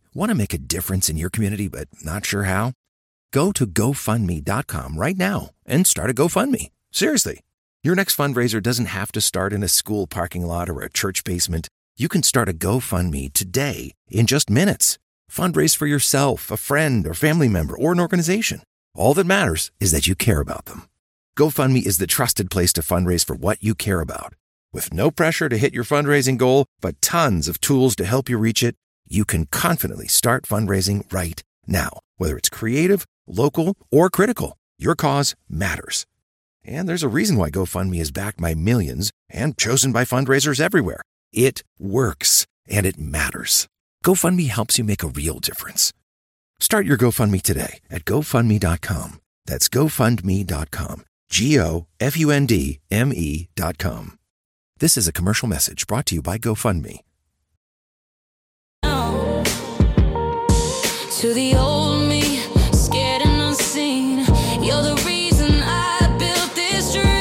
Want to make a difference in your community but not sure how? Go to GoFundMe.com right now and start a GoFundMe. Seriously. Your next fundraiser doesn't have to start in a school parking lot or a church basement. You can start a GoFundMe today in just minutes. Fundraise for yourself, a friend, or family member, or an organization. All that matters is that you care about them. GoFundMe is the trusted place to fundraise for what you care about. With no pressure to hit your fundraising goal, but tons of tools to help you reach it, you can confidently start fundraising right now. Whether it's creative, local, or critical, your cause matters. And there's a reason why GoFundMe is backed by millions and chosen by fundraisers everywhere. It works, and it matters. GoFundMe helps you make a real difference. Start your GoFundMe today at GoFundMe.com. That's GoFundMe.com. GoFundMe.com. This is a commercial message brought to you by GoFundMe. To the old me, scared and unseen, you're the reason I built this dream.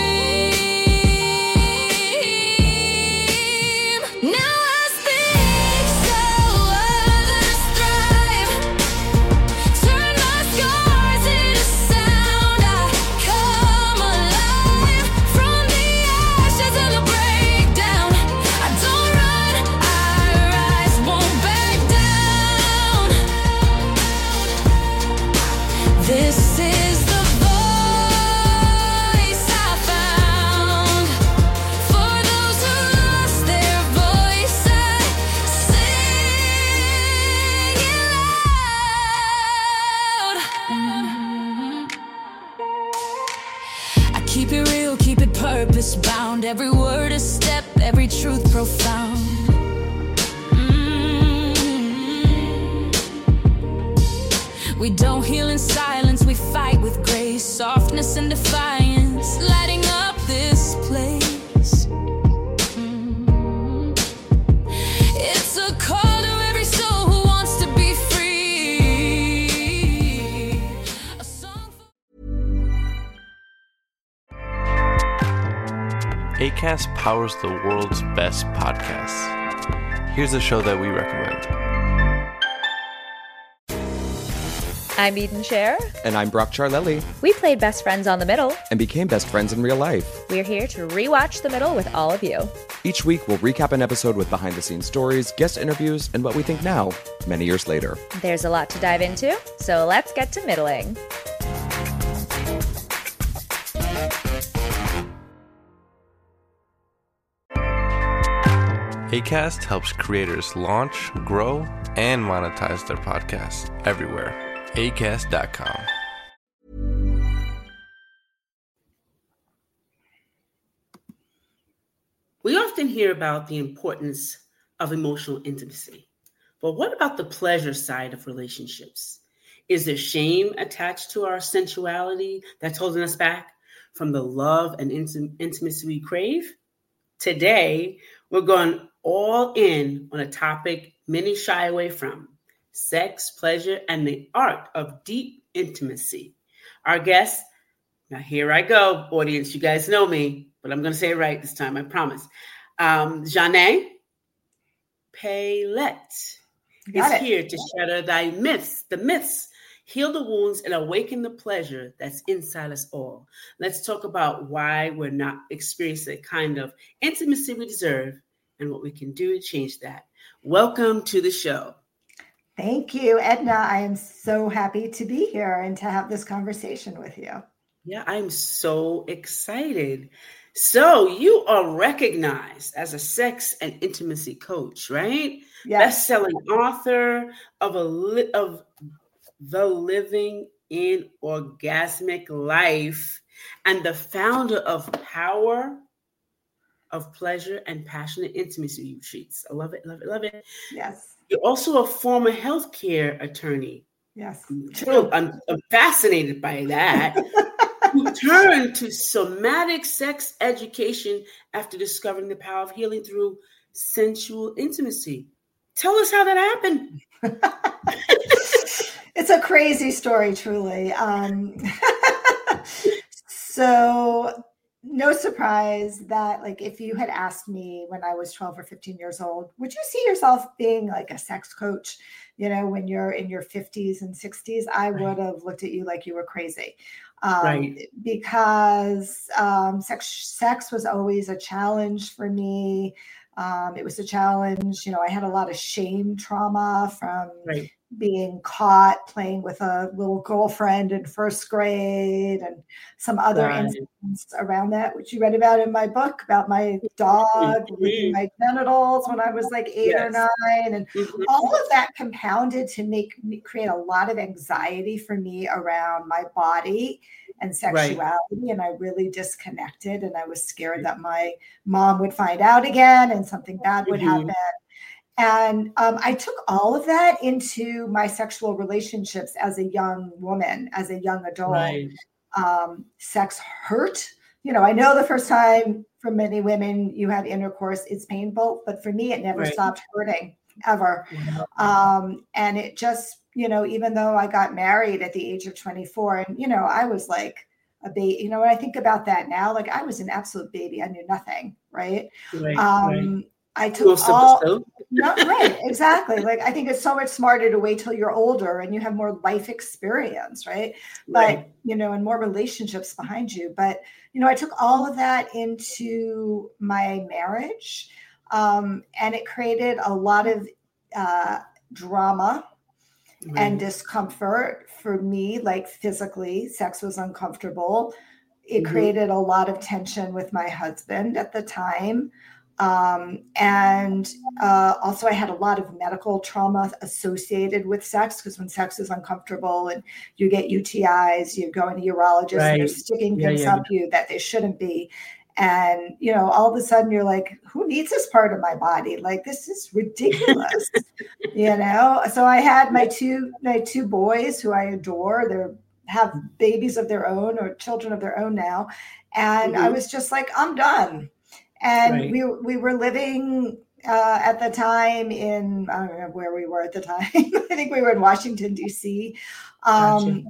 Now I speak so others thrive. Turn my scars into sound. I come alive from the ashes and the breakdown. I don't run, I rise, won't back down. This is the voice I found. For those who lost their voice, I sing it loud. I keep it real, keep it purpose bound. Every word a step, every truth profound. We don't heal in silence, we fight with grace, softness and defiance, lighting up this place. It's a call to every soul who wants to be free. A song for- Acast powers the world's best podcasts. Here's a show that we recommend. I'm Eden Scher. And I'm Brock Charlelli. We played best friends on The Middle. And became best friends in real life. We're here to rewatch The Middle with all of you. Each week, we'll recap an episode with behind-the-scenes stories, guest interviews, and what we think now, many years later. There's a lot to dive into, so let's get to middling. Acast helps creators launch, grow, and monetize their podcasts everywhere. Acast.com. We often hear about the importance of emotional intimacy, but what about the pleasure side of relationships? Is there shame attached to our sensuality that's holding us back from the love and intimacy we crave? Today, we're going all in on a topic many shy away from: sex, pleasure, and the art of deep intimacy. Our guest, now here I go, audience, you guys know me, but I'm going to say it right this time, I promise. Janae Paylette is here to shatter the myths, heal the wounds, and awaken the pleasure that's inside us all. Let's talk about why we're not experiencing the kind of intimacy we deserve and what we can do to change that. Welcome to the show. Thank you, Edna. I am so happy to be here and to have this conversation with you. Yeah, I'm so excited. So you are recognized as a sex and intimacy coach, right? Yes. Best-selling author of The Living in Orgasmic Life and the founder of Power of Pleasure and Passionate Intimacy Retreats. I love it, love it, love it. Yes. You're also a former healthcare attorney. Yes. I'm fascinated by that. Who turned to somatic sex education after discovering the power of healing through sensual intimacy. Tell us how that happened. It's a crazy story, truly. So no surprise that, like, if you had asked me when I was 12 or 15 years old, would you see yourself being like a sex coach, when you're in your 50s and 60s, I would have looked at you like you were crazy. Because sex was always a challenge for me. It was a challenge. I had a lot of shame trauma from being caught playing with a little girlfriend in first grade and some other incidents around that, which you read about in my book about my dog licking my genitals when I was like 8 or 9. And all of that compounded to create a lot of anxiety for me around my body and sexuality. And I really disconnected, and I was scared that my mom would find out again and something bad would happen. And I took all of that into my sexual relationships as a young woman, as a young adult. Sex hurt. I know the first time for many women you have intercourse, it's painful, but for me, it never stopped hurting ever. And it just, even though I got married at the age of 24 and, I was like a baby, when I think about that now, like I was an absolute baby. I knew nothing. I took exactly. Like, I think it's so much smarter to wait till you're older and you have more life experience. But, and more relationships behind you. But, I took all of that into my marriage, and it created a lot of drama and discomfort for me, like physically. Sex was uncomfortable. It created a lot of tension with my husband at the time. And also I had a lot of medical trauma associated with sex, because when sex is uncomfortable and you get UTIs, you go into urologists and they're sticking things up you that they shouldn't be. And, all of a sudden you're like, who needs this part of my body? Like, this is ridiculous, So I had my two boys who I adore. They have babies of their own or children of their own now. And I was just like, I'm done. And we were living at the time in, I don't know where we were at the time. I think we were in Washington, D.C. And,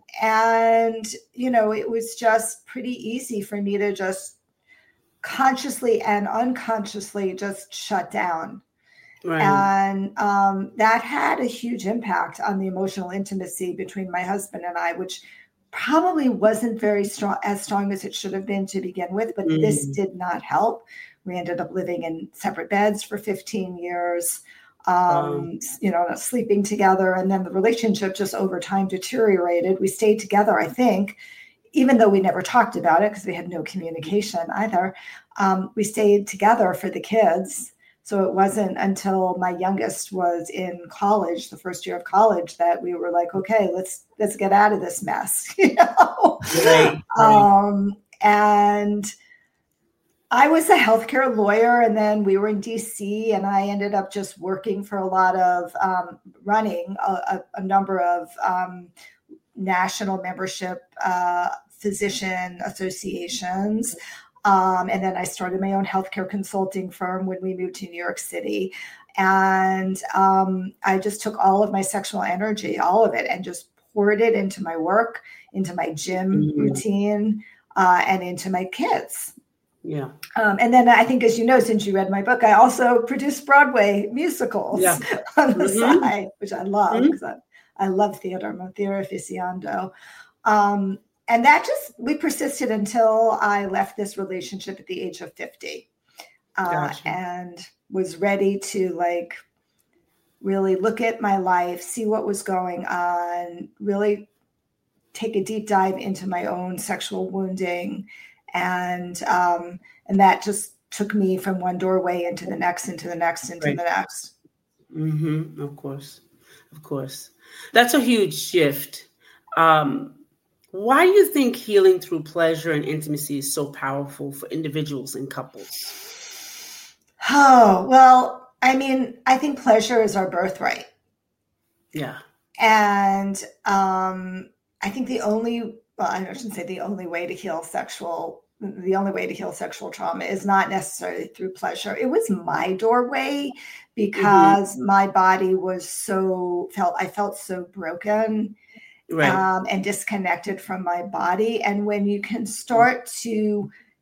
it was just pretty easy for me to just consciously and unconsciously just shut down. And that had a huge impact on the emotional intimacy between my husband and I, which probably wasn't as strong as it should have been to begin with, but this did not help. We ended up living in separate beds for 15 years, sleeping together. And then the relationship just over time deteriorated. We stayed together, I think, even though we never talked about it because we had no communication either. We stayed together for the kids. So it wasn't until my youngest was in college, the first year of college, that we were like, okay, let's get out of this mess, And I was a healthcare lawyer, and then we were in DC, and I ended up just working for a lot of running a number of national membership physician associations. And then I started my own healthcare consulting firm when we moved to New York City. And I just took all of my sexual energy, all of it, and just poured it into my work, into my gym routine, and into my kids. And then I think, as you know, since you read my book, I also produce Broadway musicals on the side, which I love because I love theater. I'm a theater aficionado. And that we persisted until I left this relationship at the age of 50, and was ready to really look at my life, see what was going on, really take a deep dive into my own sexual wounding. And that just took me from one doorway into the next, into the next, into the next. Of course. That's a huge shift. Why do you think healing through pleasure and intimacy is so powerful for individuals and couples? Oh, well, I mean, I think pleasure is our birthright. Yeah. And I think I shouldn't say the only way to heal sexual trauma is not necessarily through pleasure. It was my doorway because my body was I felt so broken. And disconnected from my body. And when you can start to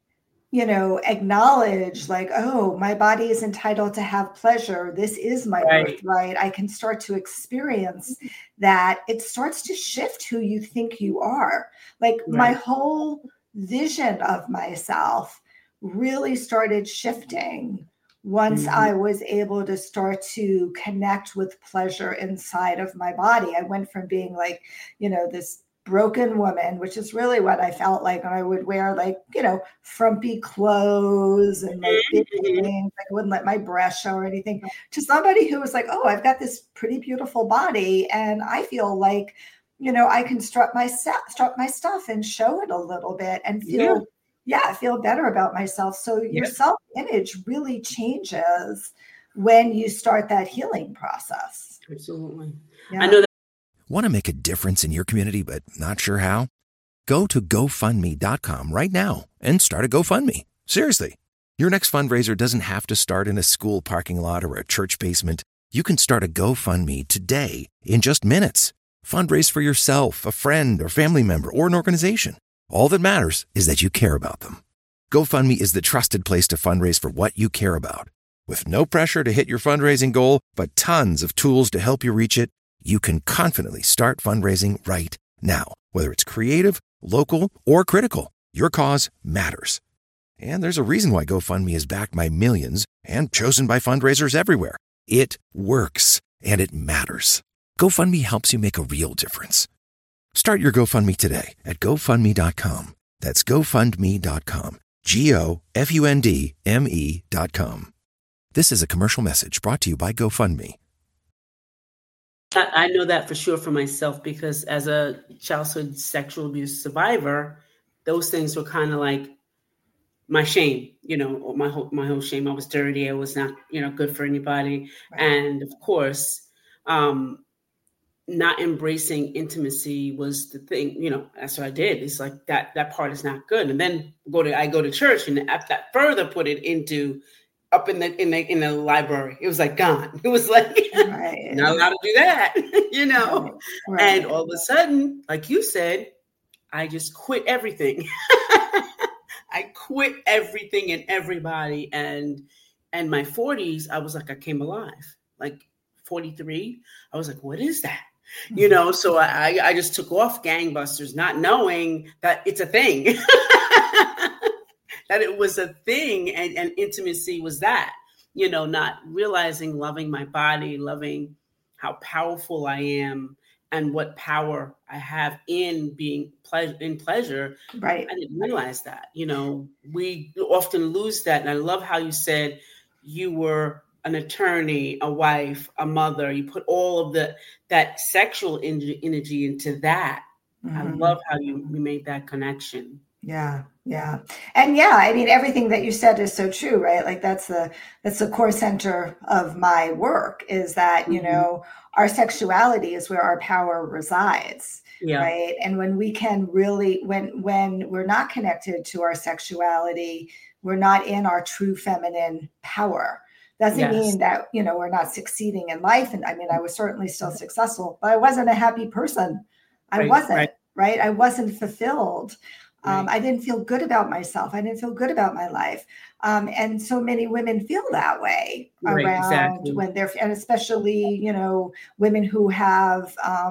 acknowledge like, oh, my body is entitled to have pleasure. This is my birthright. I can start to experience that. It starts to shift who you think you are. Like my whole vision of myself really started shifting once I was able to start to connect with pleasure inside of my body. I went from being like, this broken woman, which is really what I felt like when I would wear like, frumpy clothes and like big things. I wouldn't let my breasts show or anything, to somebody who was like, oh, I've got this pretty beautiful body. And I feel like, I can strut my stuff and show it a little bit and feel better about myself. So your self-image really changes when you start that healing process. Absolutely. Yeah. I know that. Want to make a difference in your community, but not sure how? Go to GoFundMe.com right now and start a GoFundMe. Seriously. Your next fundraiser doesn't have to start in a school parking lot or a church basement. You can start a GoFundMe today in just minutes. Fundraise for yourself, a friend, or family member, or an organization. All that matters is that you care about them. GoFundMe is the trusted place to fundraise for what you care about. With no pressure to hit your fundraising goal, but tons of tools to help you reach it, you can confidently start fundraising right now. Whether it's creative, local, or critical, your cause matters. And there's a reason why GoFundMe is backed by millions and chosen by fundraisers everywhere. It works, and it matters. GoFundMe helps you make a real difference. Start your GoFundMe today at GoFundMe.com. That's GoFundMe.com. GoFundMe.com. This is a commercial message brought to you by GoFundMe. I know that for sure for myself, because as a childhood sexual abuse survivor, those things were kind of like my shame, my whole shame. I was dirty. I was not, good for anybody. Right. And of course, not embracing intimacy was the thing, that's what I did. It's like that part is not good. And then I go to church, and that further put it into up in the library. It was like gone. It was like not allowed to do that, Right. And all of a sudden, like you said, I just quit everything. I quit everything and everybody. And my 40s, I was like, I came alive. Like 43, I was like, what is that? So I just took off gangbusters, not knowing that it's a thing. That it was a thing, and intimacy was that, not realizing, loving my body, loving how powerful I am and what power I have in being in pleasure. Right. I didn't realize that, we often lose that. And I love how you said you were an attorney, a wife, a mother. You put all of that sexual energy into that. I love how you made that connection. Yeah. Yeah. And I mean, everything that you said is so true, right? Like that's the core center of my work, is that, our sexuality is where our power resides. Yeah. Right. And when we can really, when we're not connected to our sexuality, we're not in our true feminine power. Doesn't mean that, we're not succeeding in life. And I mean, I was certainly still successful, but I wasn't a happy person. I wasn't, right? I wasn't fulfilled. I didn't feel good about myself. I didn't feel good about my life. And so many women feel that way around when they're, and especially, women who have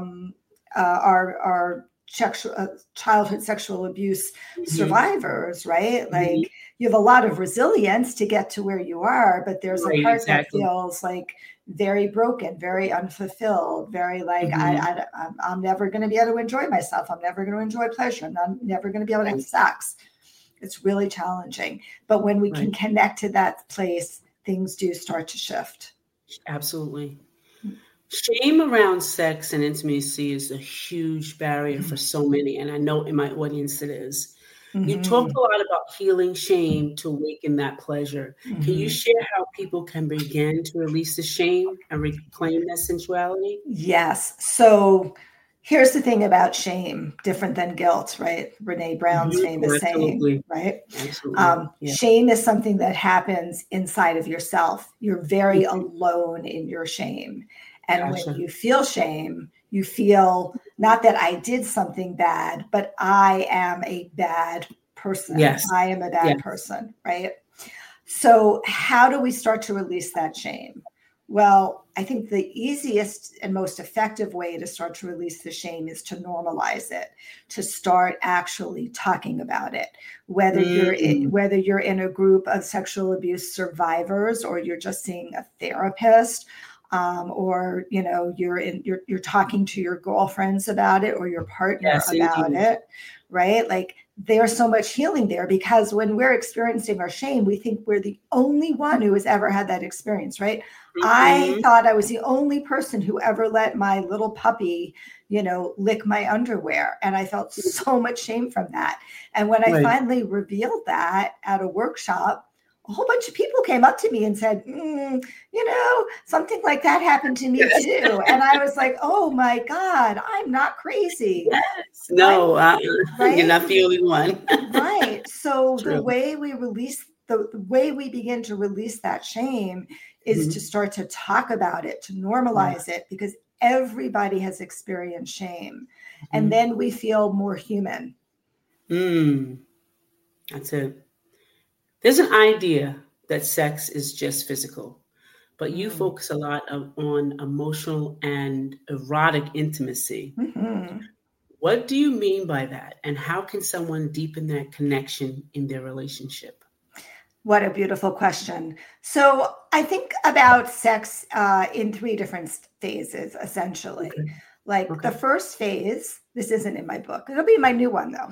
are childhood sexual abuse survivors, right? Like you have a lot of resilience to get to where you are, but there's a part that feels like very broken, very unfulfilled, very like, I'm never going to be able to enjoy myself. I'm never going to enjoy pleasure. I'm never going to be able to have sex. It's really challenging. But when we can connect to that place, things do start to shift. Absolutely. Shame around sex and intimacy is a huge barrier for so many. And I know in my audience it is. You talk a lot about healing shame to awaken that pleasure. Can you share how people can begin to release the shame and reclaim that sensuality? Yes. So here's the thing about shame, different than guilt, right? Brene Brown's famous saying, right? Absolutely. Shame is something that happens inside of yourself. You're very alone in your shame. And when you feel shame, you feel not that I did something bad, but I am a bad person. Yes. I am a bad person, right? So how do we start to release that shame? Well, I think the easiest and most effective way to start to release the shame is to normalize it, to start actually talking about it. Whether you're in a group of sexual abuse survivors, or you're just seeing a therapist, or you're talking to your girlfriends about it, or your partner about it, right? Like, there's so much healing there, because when we're experiencing our shame, we think we're the only one who has ever had that experience, right? I thought I was the only person who ever let my little puppy, lick my underwear. And I felt so much shame from that. And when I finally revealed that at a workshop, a whole bunch of people came up to me and said, something like that happened to me too. And I was like, oh my God, I'm not crazy. Yes. No, right? You're not the only one. Right. So the way we begin to release that shame is to start to talk about it, to normalize it, because everybody has experienced shame. And then we feel more human. That's it. There's an idea that sex is just physical, but you focus a lot on emotional and erotic intimacy. What do you mean by that? And how can someone deepen that connection in their relationship? What a beautiful question. So I think about sex in 3 different phases, essentially. The first phase, this isn't in my book. It'll be in my new one, though.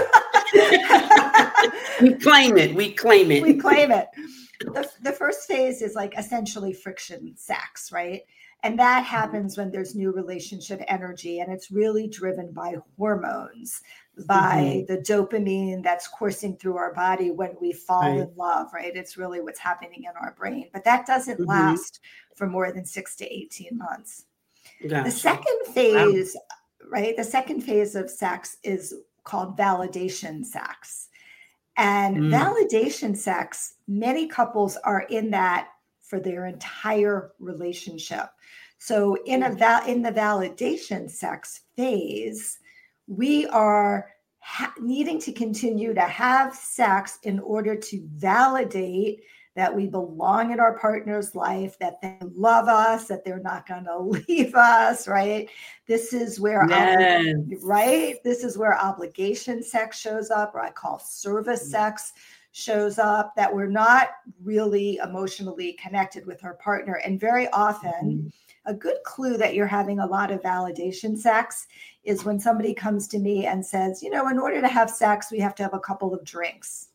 We claim it. We claim it. The first phase is like essentially friction sex, right? And that happens when there's new relationship energy, and it's really driven by hormones, by the dopamine that's coursing through our body when we fall in love, right? It's really what's happening in our brain. But that doesn't last for more than 6 to 18 months. Gotcha. The second phase, right? The second phase of sex is called validation sex. And validation sex, many couples are in that for their entire relationship. So in the validation sex phase, we are needing to continue to have sex in order to validate that we belong in our partner's life, that they love us, that they're not going to leave us, right? This is where, This is where obligation sex shows up, or I call service sex shows up, that we're not really emotionally connected with our partner. And very often, a good clue that you're having a lot of validation sex is when somebody comes to me and says, in order to have sex, we have to have a couple of drinks.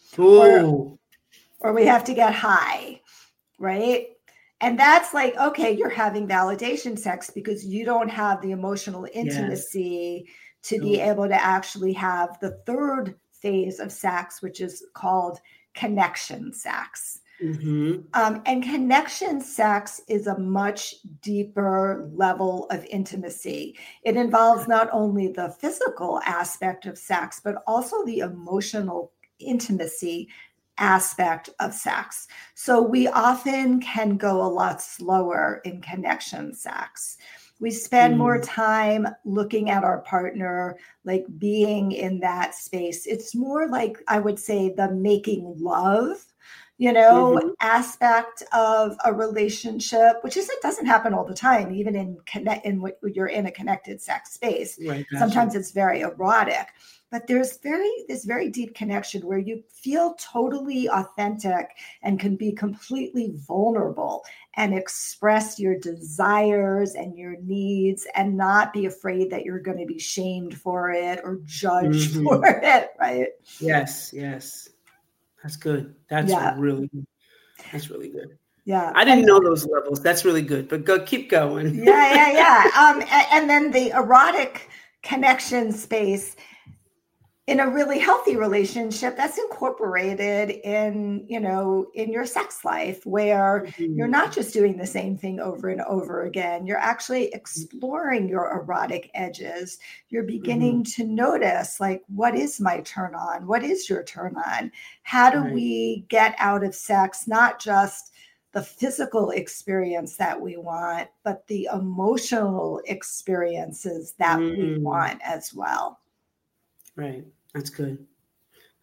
Or we have to get high, right? And that's like, okay, you're having validation sex because you don't have the emotional intimacy to be able to actually have the third phase of sex, which is called connection sex. And connection sex is a much deeper level of intimacy. It involves not only the physical aspect of sex, but also the emotional intimacy aspect of sex. So we often can go a lot slower in connection sex. We spend more time looking at our partner, like being in that space. It's more like, I would say, the making love, aspect of a relationship, which doesn't happen all the time, even when you're in a connected sex space. Right, gotcha. Sometimes it's very erotic. But there's this very deep connection where you feel totally authentic and can be completely vulnerable and express your desires and your needs and not be afraid that you're going to be shamed for it or judged for it, right? Yes. That's good. That's really good. Yeah. I didn't know those levels. That's really good. But keep going. Yeah. And then the erotic connection space, in a really healthy relationship, that's incorporated in your sex life, where you're not just doing the same thing over and over again. You're actually exploring your erotic edges. You're beginning to notice, like, what is my turn on? What is your turn on? How do we get out of sex, not just the physical experience that we want, but the emotional experiences that we want as well? Right. That's good.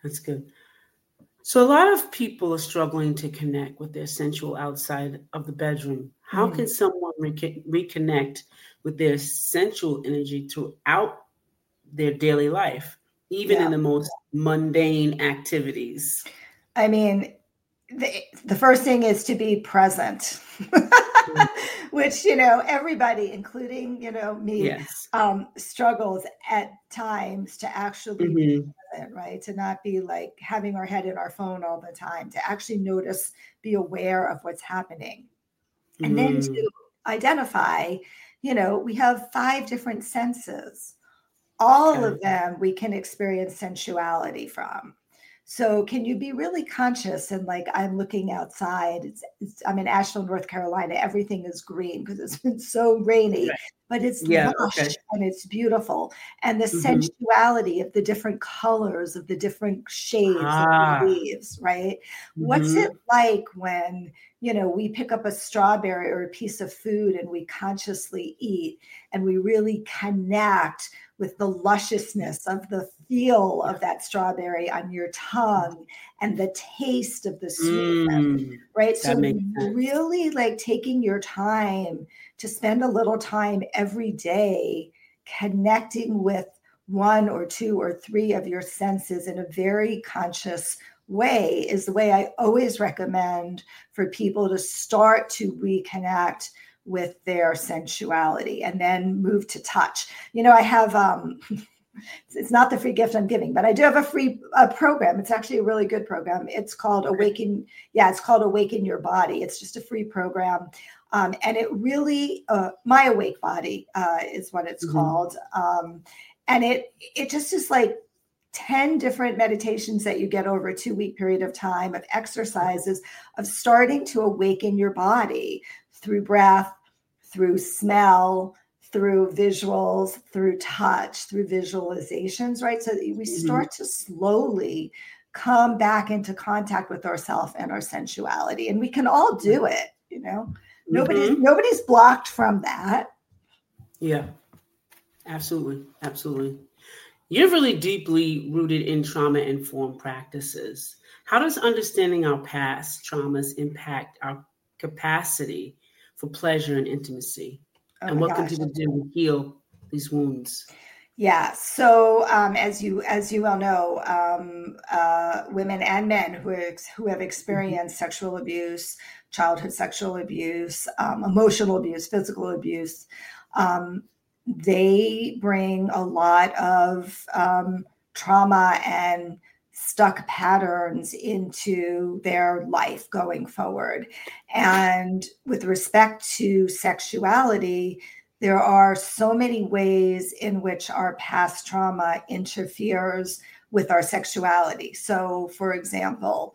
That's good. So a lot of people are struggling to connect with their sensual outside of the bedroom. How can someone reconnect with their sensual energy throughout their daily life, even in the most mundane activities? I mean, the first thing is to be present, which, everybody, including, me, struggles at times to actually be present, right? To not be like having our head in our phone all the time, to actually notice, be aware of what's happening. And then to identify, we have 5 different senses. All of them we can experience sensuality from. So can you be really conscious and like, I'm looking outside, I'm in Asheville, North Carolina, everything is green because it's been so rainy, but it's lush and it's beautiful. And the sensuality of the different colors, of the different shades of the leaves, right? What's it like when, we pick up a strawberry or a piece of food and we consciously eat and we really connect with the lusciousness of the feel of that strawberry on your tongue and the taste of the sweetness, right? So really like taking your time to spend a little time every day connecting with 1 or 2 or 3 of your senses in a very conscious way is the way I always recommend for people to start to reconnect with their sensuality and then move to touch. I have, it's not the free gift I'm giving, but I do have a free program. It's actually a really good program. It's called Awaken. Yeah, it's called Awaken Your Body. It's just a free program. And it really, My Awake Body is what it's called. And it just is like 10 different meditations that you get over a 2-week period of time of exercises of starting to awaken your body through breath, through smell, through visuals, through touch, through visualizations, right? So that we start to slowly come back into contact with ourselves and our sensuality. And we can all do it, Nobody's blocked from that. Yeah, absolutely. Absolutely. You're really deeply rooted in trauma-informed practices. How does understanding our past traumas impact our capacity for pleasure and intimacy? And what can people do to heal these wounds? Yeah. So as you well know, women and men who have experienced sexual abuse, childhood sexual abuse, emotional abuse, physical abuse, they bring a lot of trauma and stuck patterns into their life going forward. And with respect to sexuality, there are so many ways in which our past trauma interferes with our sexuality. So, for example,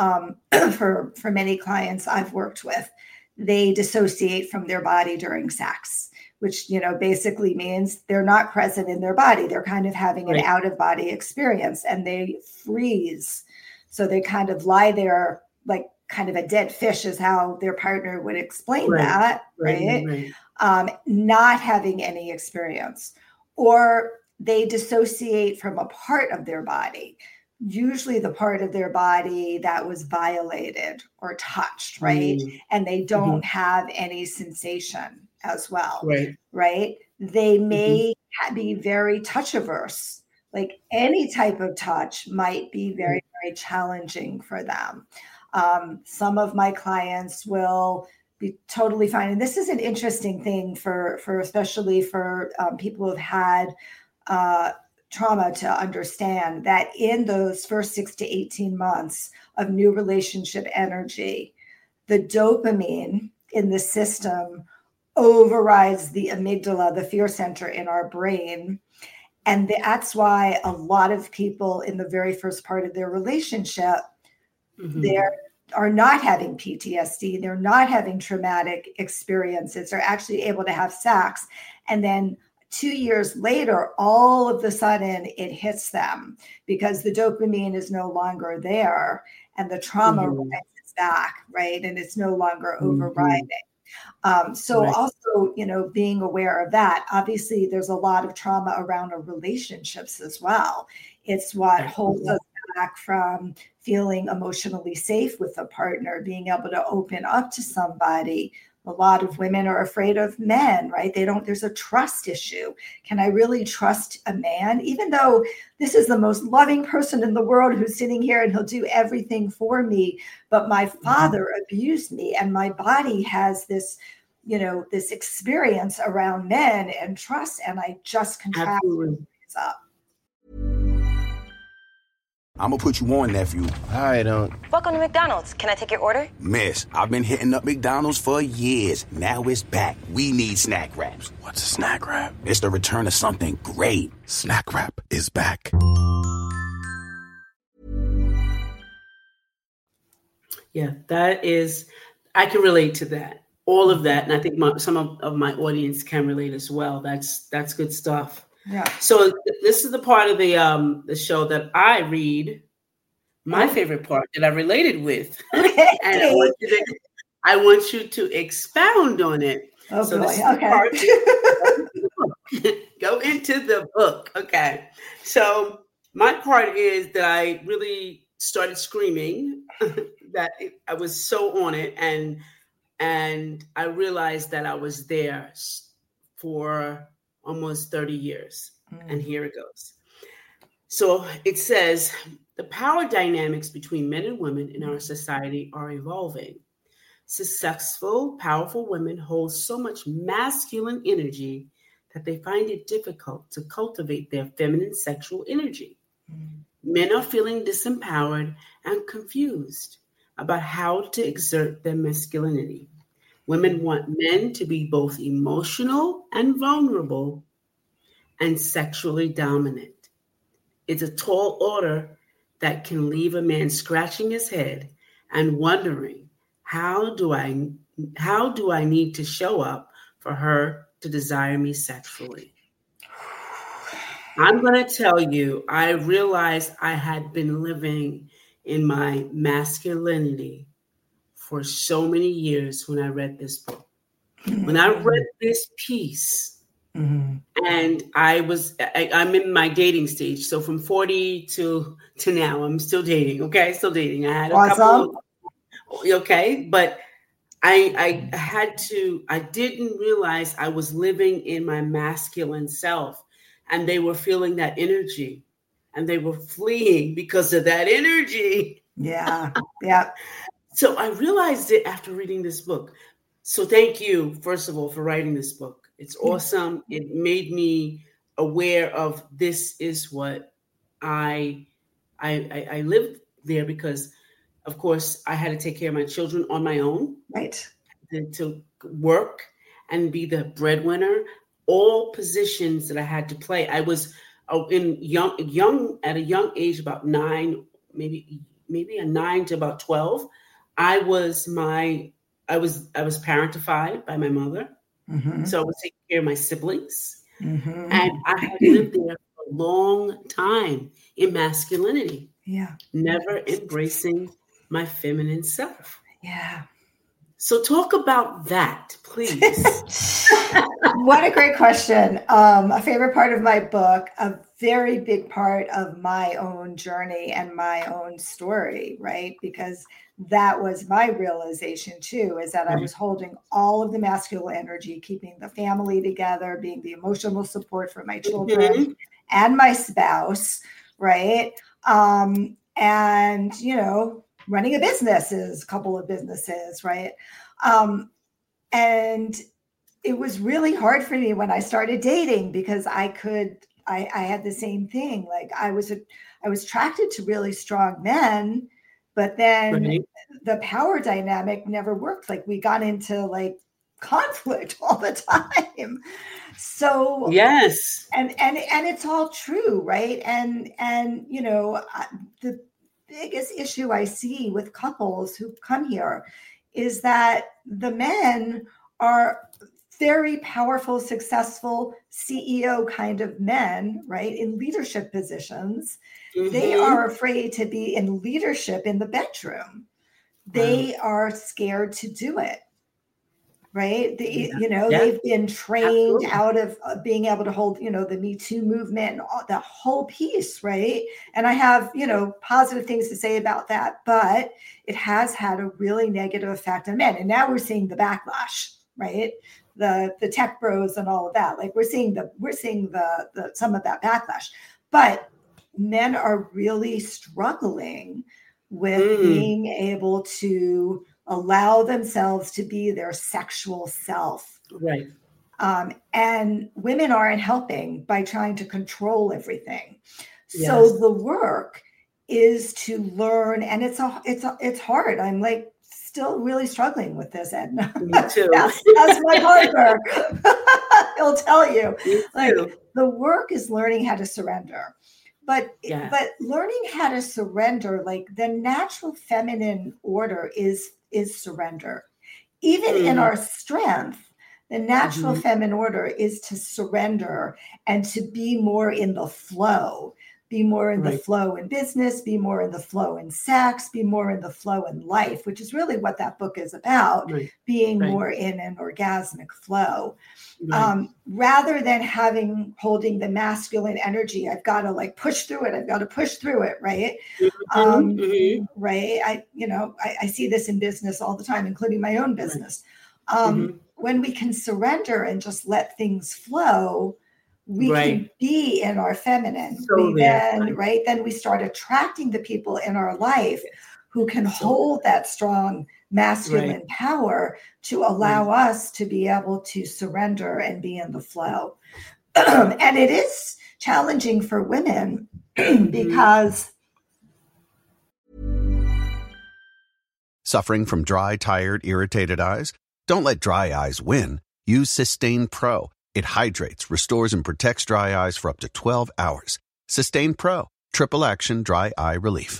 for many clients I've worked with, they dissociate from their body during sex, which, basically means they're not present in their body. They're kind of having an out-of-body experience and they freeze. So they kind of lie there like kind of a dead fish is how their partner would explain that, right? Not having any experience. Or they dissociate from a part of their body, usually the part of their body that was violated or touched, right? And they don't have any sensation as well, right? They may be very touch averse. Like any type of touch might be very, very challenging for them. Some of my clients will be totally fine. And this is an interesting thing for especially for people who've had trauma to understand that in those first 6 to 18 months of new relationship energy, the dopamine in the system overrides the amygdala, the fear center in our brain. And that's why a lot of people in the very first part of their relationship, they are not having PTSD. They're not having traumatic experiences. They're actually able to have sex. And then 2 years later, all of a sudden it hits them because the dopamine is no longer there and the trauma rises back, right? And it's no longer overriding. So also, being aware of that. Obviously, there's a lot of trauma around our relationships as well. It's what holds us back from feeling emotionally safe with a partner, being able to open up to somebody. A lot of women are afraid of men, right? There's a trust issue. Can I really trust a man? Even though this is the most loving person in the world who's sitting here and he'll do everything for me, but my father abused me and my body has this, this experience around men and trust, and I just contract things up. I'm gonna put you on, nephew. I don't. Welcome to McDonald's. Can I take your order? Miss, I've been hitting up McDonald's for years. Now it's back. We need Snack Wraps. What's a Snack Wrap? It's the return of something great. Snack Wrap is back. Yeah, I can relate to that. All of that. And I think some of my audience can relate as well. That's good stuff. Yeah. So this is the part of the show that I read, my favorite part that I related with, and I want you to expound on it. Oh, so boy. This is Okay. the part, go into the book. Okay. So my part is that I really started screaming that I was so on it, and I realized that I was there for almost 30 years. And here it goes. So it says, the power dynamics between men and women in our society are evolving. Successful, powerful women hold so much masculine energy that they find it difficult to cultivate their feminine sexual energy. Men are feeling disempowered and confused about how to exert their masculinity. Women want men to be both emotional and vulnerable and sexually dominant. It's a tall order that can leave a man scratching his head and wondering, how do I need to show up for her to desire me sexually? I'm going to tell you, I realized I had been living in my masculinity for so many years when I read this book. When I read this piece, and I'm in my dating stage. So from 40 to now, I'm still dating. Okay, still dating. I had a couple. Okay, but I didn't realize I was living in my masculine self, and they were feeling that energy, and they were fleeing because of that energy. Yeah. So I realized it after reading this book. So thank you, first of all, for writing this book. It's awesome. It made me aware of this is what I lived there because, of course, I had to take care of my children on my own. Right. To work and be the breadwinner, all positions that I had to play. I was in young at a young age, about 9, maybe a 9 to about 12. I was parentified by my mother. So I was taking care of my siblings. And I had lived there for a long time in masculinity. Yeah. Never embracing my feminine self. Yeah. So talk about that, please. What a great question. A favorite part of my book, a very big part of my own journey and my own story, right? Because that was my realization too, is that I was holding all of the masculine energy, keeping the family together, being the emotional support for my children and my spouse, right? And, running a couple of businesses, right? And it was really hard for me when I started dating because I had the same thing. Like I was attracted to really strong men, but then the power dynamic never worked. Like we got into like conflict all the time. So yes. And it's all true. Right. And the biggest issue I see with couples who come here is that the men are very powerful, successful CEO kind of men, right? In leadership positions. They are afraid to be in leadership in the bedroom. They are scared to do it. right? Yeah. They've been trained Absolutely. out of being able to hold, the Me Too movement and the whole piece, right? And I have, positive things to say about that, but it has had a really negative effect on men. And now we're seeing the backlash, right? The tech bros and all of that. Like we're seeing the some of that backlash, but men are really struggling with being able to allow themselves to be their sexual self. Right. And women aren't helping by trying to control everything. Yes. So the work is to learn, and it's hard. I'm like still really struggling with this, Edna. Me too. That's my partner. He'll tell you. Like the work is learning how to surrender. But learning how to surrender, like the natural feminine order is surrender. Even in our strength, the natural feminine order is to surrender and to be more in the flow. Be more in the flow in business, be more in the flow in sex, be more in the flow in life, which is really what that book is about, being more in an orgasmic flow. Rather than holding the masculine energy, I've got to like push through it. I've got to push through it. Right. Right. I see this in business all the time, including my own business. When we can surrender and just let things flow, we can be in our feminine. Then we start attracting the people in our life who can hold that strong masculine power to allow us to be able to surrender and be in the flow. And it is challenging for women because Suffering from dry, tired, irritated eyes? Don't let dry eyes win. Use Systane Pro. It hydrates, restores, and protects dry eyes for up to 12 hours. Systane Pro. Triple action dry eye relief.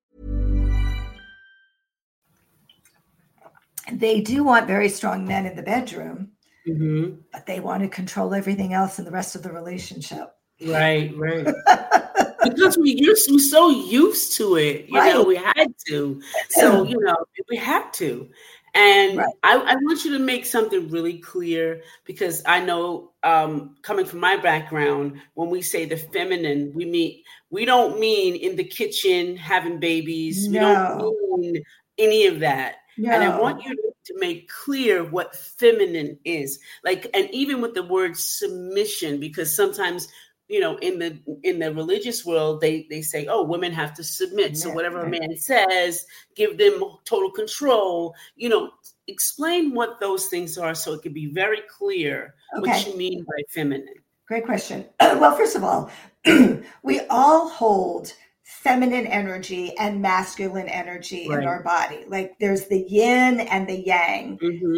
They do want very strong men in the bedroom, but they want to control everything else in the rest of the relationship. Right. Because we're so used to it, we had to. So, we had to. And I want you to make something really clear, because I know coming from my background, when we say the feminine, we don't mean in the kitchen having babies. We don't mean any of that. No. And I want you to make clear what feminine is. Like, and even with the word submission, because sometimes in the religious world, they say, oh, women have to submit. So whatever a man says, give them total control. Explain what those things are so it can be very clear what you mean by feminine. Great question. Well, first of all, we all hold feminine energy and masculine energy in our body. Like there's the yin and the yang.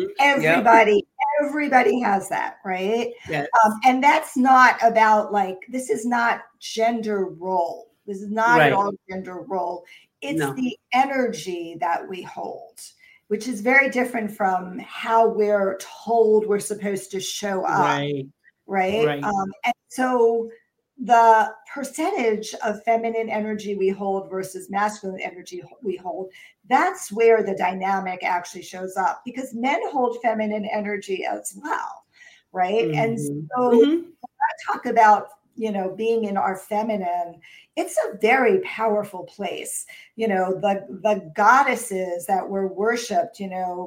Everybody has that, right? Yes. And that's not about this is not gender role. This is not at all gender role. It's the energy that we hold, which is very different from how we're told we're supposed to show up. Right. And so the percentage of feminine energy we hold versus masculine energy we hold, that's where the dynamic actually shows up, because men hold feminine energy as well, right? And so when I talk about, being in our feminine, it's a very powerful place. The goddesses that were worshipped,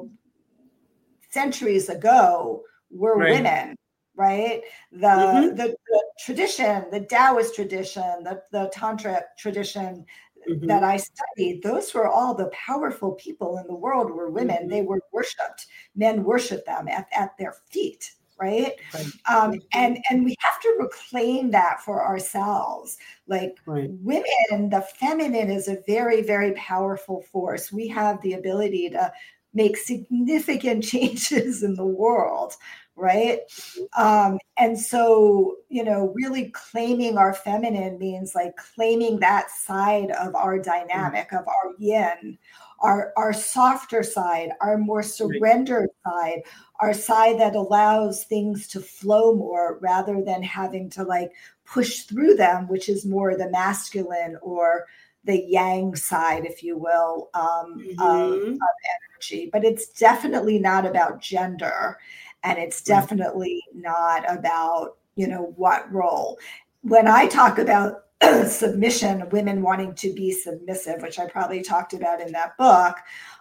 centuries ago were women. Right. The tradition, the Taoist tradition, the Tantra tradition that I studied, those were all the powerful people in the world were women. They were worshipped. Men worshiped them at their feet. Right. And we have to reclaim that for ourselves. Like women, the feminine is a very, very powerful force. We have the ability to make significant changes in the world. Right. And so, really claiming our feminine means claiming that side of our dynamic, of our yin, our softer side, our more surrendered side, our side that allows things to flow more rather than having to push through them, which is more the masculine or the yang side, if you will, of energy. But it's definitely not about gender, and it's definitely not about, what role. When I talk about submission, women wanting to be submissive, which I probably talked about in that book,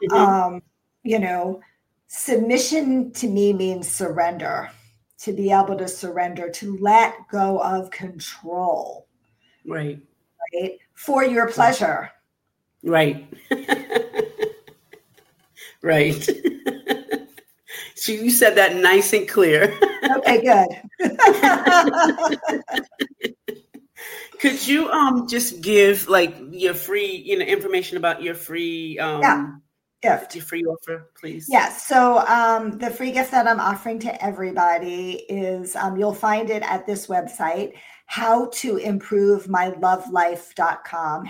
submission to me means surrender, to be able to surrender, to let go of control. Right. For your pleasure. Right. Right. So you said that nice and clear. Okay, good. Could you just give your free, information about your free gift, your free offer, please? Yes. So the free gift that I'm offering to everybody is you'll find it at this website, howtoimprovemylovelife.com,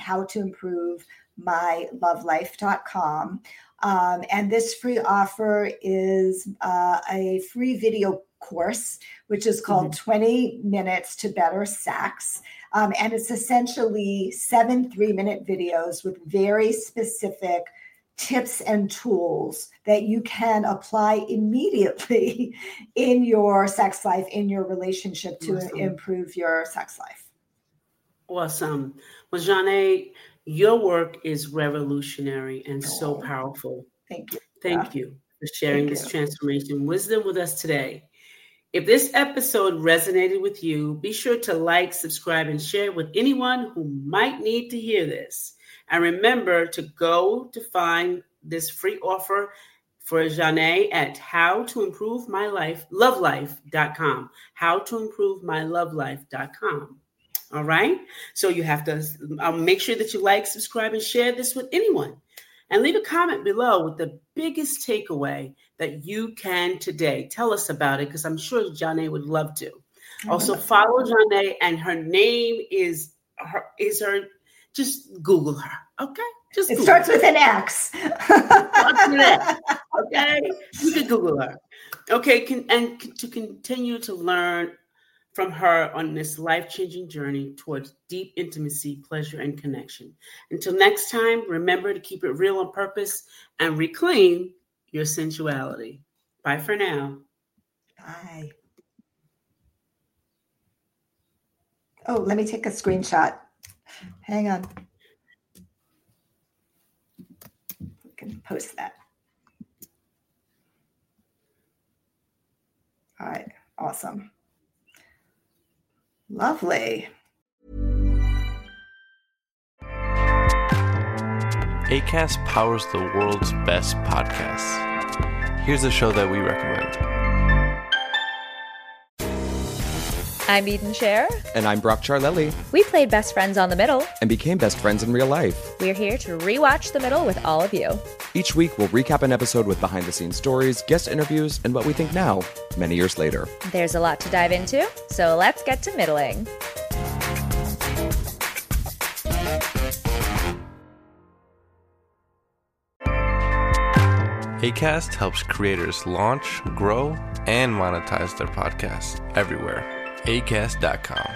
howtoimprovemylovelife.com. And this free offer is a free video course, which is called 20 Minutes to Better Sex. And it's essentially 7 3-minute videos with very specific tips and tools that you can apply immediately in your sex life, in your relationship to improve your sex life. Awesome. Well, Zhané, your work is revolutionary and so powerful. Thank you. Thank you for sharing this transformation wisdom with us today. If this episode resonated with you, be sure to like, subscribe, and share with anyone who might need to hear this. And remember to go to find this free offer for Zhané at howtoimprovemylovelife.com. howtoimprovemylovelife.com. All right. So you have to make sure that you like, subscribe, and share this with anyone. And leave a comment below with the biggest takeaway that you can today. Tell us about it, because I'm sure Zhané would love to. Also, follow Zhané, and her name is her. Just Google her. Okay. Just Google starts with an X. Okay. You can Google her. Okay. To continue to learn from her on this life-changing journey towards deep intimacy, pleasure, and connection. Until next time, remember to keep it real on purpose and reclaim your sensuality. Bye for now. Bye. Oh, let me take a screenshot. Hang on. We can post that. All right. Awesome. Lovely. Acast powers the world's best podcasts. Here's a show that we recommend. I'm Eden Scher. And I'm Brock Charlelli. We played best friends on The Middle. And became best friends in real life. We're here to rewatch The Middle with all of you. Each week, we'll recap an episode with behind-the-scenes stories, guest interviews, and what we think now, many years later. There's a lot to dive into, so let's get to middling. Acast helps creators launch, grow, and monetize their podcasts everywhere. Acast.com.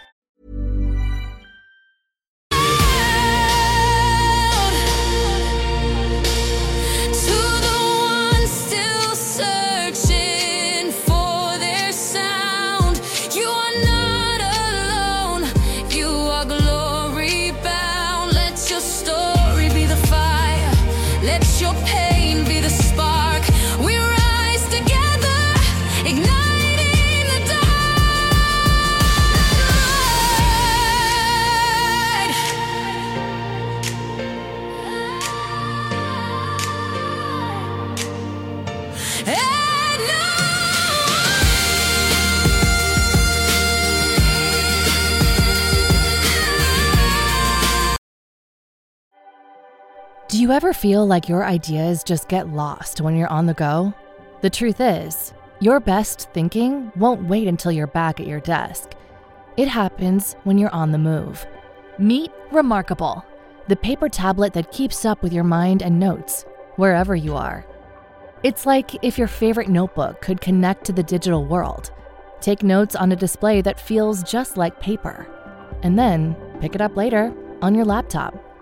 Do you ever feel like your ideas just get lost when you're on the go? The truth is, your best thinking won't wait until you're back at your desk. It happens when you're on the move. Meet Remarkable, the paper tablet that keeps up with your mind and notes, wherever you are. It's like if your favorite notebook could connect to the digital world. Take notes on a display that feels just like paper, and then pick it up later on your laptop.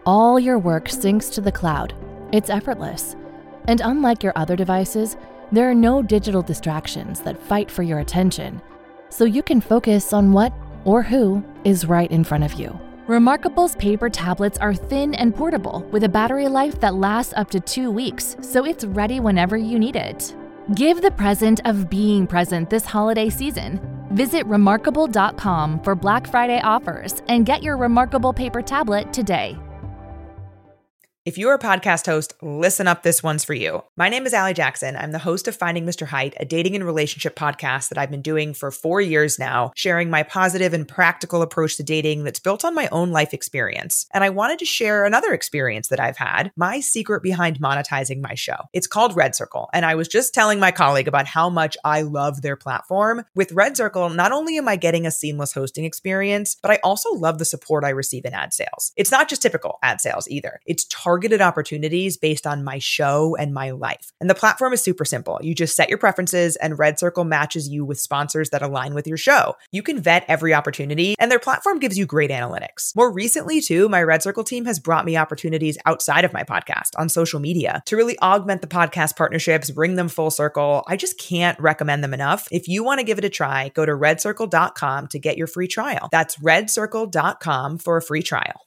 All your work syncs to the cloud. It's effortless. And unlike your other devices, there are no digital distractions that fight for your attention, so you can focus on what or who is right in front of you. Remarkable's paper tablets are thin and portable with a battery life that lasts up to 2 weeks, so it's ready whenever you need it. Give the present of being present this holiday season. Visit Remarkable.com for Black Friday offers and get your Remarkable paper tablet today. If you're a podcast host, listen up, this one's for you. My name is Allie Jackson. I'm the host of Finding Mr. Height, a dating and relationship podcast that I've been doing for 4 years now, sharing my positive and practical approach to dating that's built on my own life experience. And I wanted to share another experience that I've had, my secret behind monetizing my show. It's called Red Circle, and I was just telling my colleague about how much I love their platform. With Red Circle, not only am I getting a seamless hosting experience, but I also love the support I receive in ad sales. It's not just typical ad sales either. It's targeted opportunities based on my show and my life. And the platform is super simple. You just set your preferences and Red Circle matches you with sponsors that align with your show. You can vet every opportunity and their platform gives you great analytics. More recently too, my Red Circle team has brought me opportunities outside of my podcast on social media to really augment the podcast partnerships, bring them full circle. I just can't recommend them enough. If you want to give it a try, go to redcircle.com to get your free trial. That's redcircle.com for a free trial.